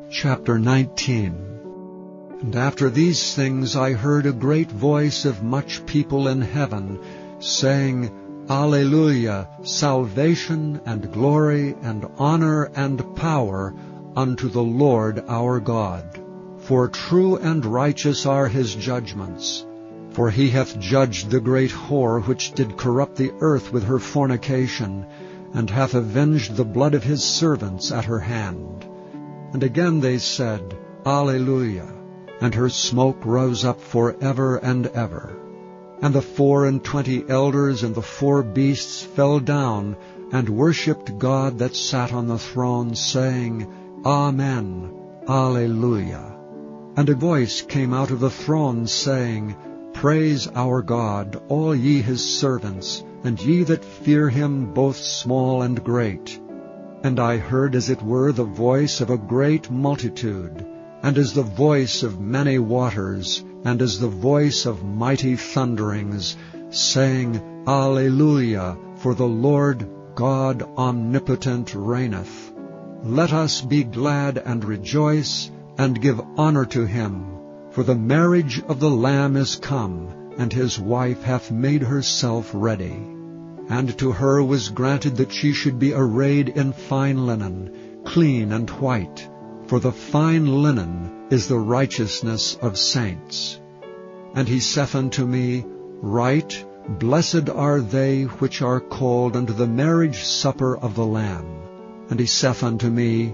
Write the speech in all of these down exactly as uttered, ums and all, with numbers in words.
Chapter nineteen. And after these things I heard a great voice of much people in heaven, saying, Alleluia, salvation and glory and honor and power unto the Lord our God. For true and righteous are his judgments. For he hath judged the great whore which did corrupt the earth with her fornication, and hath avenged the blood of his servants at her hand. And again they said, Alleluia. And her smoke rose up for ever and ever. And the four and twenty elders and the four beasts fell down, and worshipped God that sat on the throne, saying, Amen, Alleluia. And a voice came out of the throne, saying, Praise our God, all ye his servants, and ye that fear him, both small and great. And I heard as it were the voice of a great multitude, and as the voice of many waters, and as the voice of mighty thunderings, saying, Alleluia, for the Lord God omnipotent reigneth. Let us be glad and rejoice, and give honor to him. For the marriage of the Lamb is come, and his wife hath made herself ready. And to her was granted that she should be arrayed in fine linen, clean and white. For the fine linen is the righteousness of saints. And he saith unto me, Write, Blessed are they which are called unto the marriage supper of the Lamb. And he saith unto me,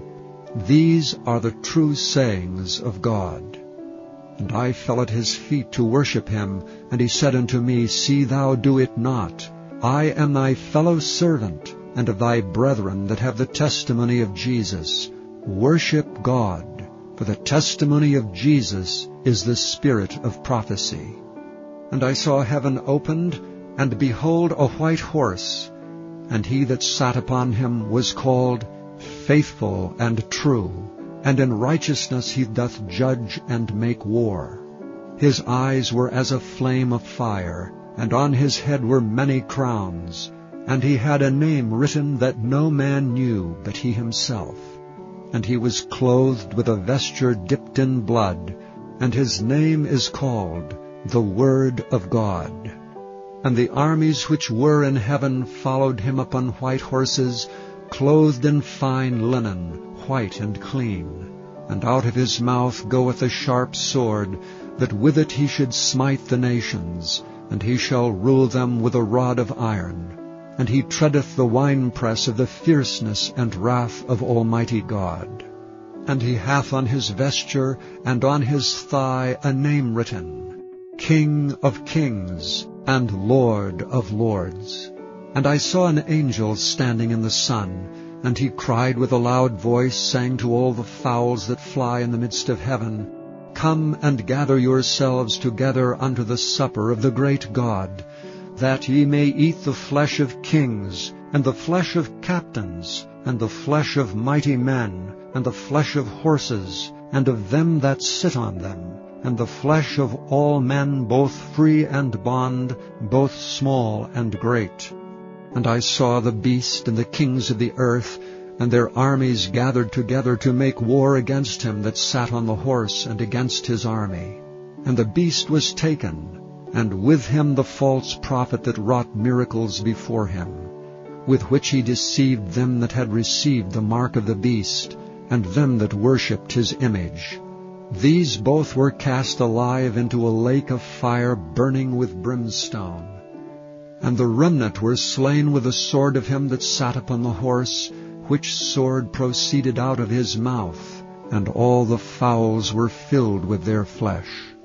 These are the true sayings of God. And I fell at his feet to worship him, and he said unto me, See thou do it not. I am thy fellow servant, and of thy brethren that have the testimony of Jesus. Worship God, for the testimony of Jesus is the spirit of prophecy. And I saw heaven opened, and behold a white horse, and he that sat upon him was called Faithful and True, and in righteousness he doth judge and make war. His eyes were as a flame of fire, and on his head were many crowns, and he had a name written that no man knew but he himself. And he was clothed with a vesture dipped in blood, and his name is called the Word of God. And the armies which were in heaven followed him upon white horses, clothed in fine linen, white and clean. And out of his mouth goeth a sharp sword, that with it he should smite the nations, and he shall rule them with a rod of iron. And he treadeth the winepress of the fierceness and wrath of Almighty God. And he hath on his vesture and on his thigh a name written, King of Kings and Lord of Lords. And I saw an angel standing in the sun, and he cried with a loud voice, saying to all the fowls that fly in the midst of heaven, Come and gather yourselves together unto the supper of the great God, that ye may eat the flesh of kings, and the flesh of captains, and the flesh of mighty men, and the flesh of horses, and of them that sit on them, and the flesh of all men, both free and bond, both small and great. And I saw the beast and the kings of the earth, and their armies gathered together to make war against him that sat on the horse, and against his army. And the beast was taken, and with him the false prophet that wrought miracles before him, with which he deceived them that had received the mark of the beast, and them that worshipped his image. These both were cast alive into a lake of fire burning with brimstone. And the remnant were slain with the sword of him that sat upon the horse, which sword proceeded out of his mouth, and all the fowls were filled with their flesh.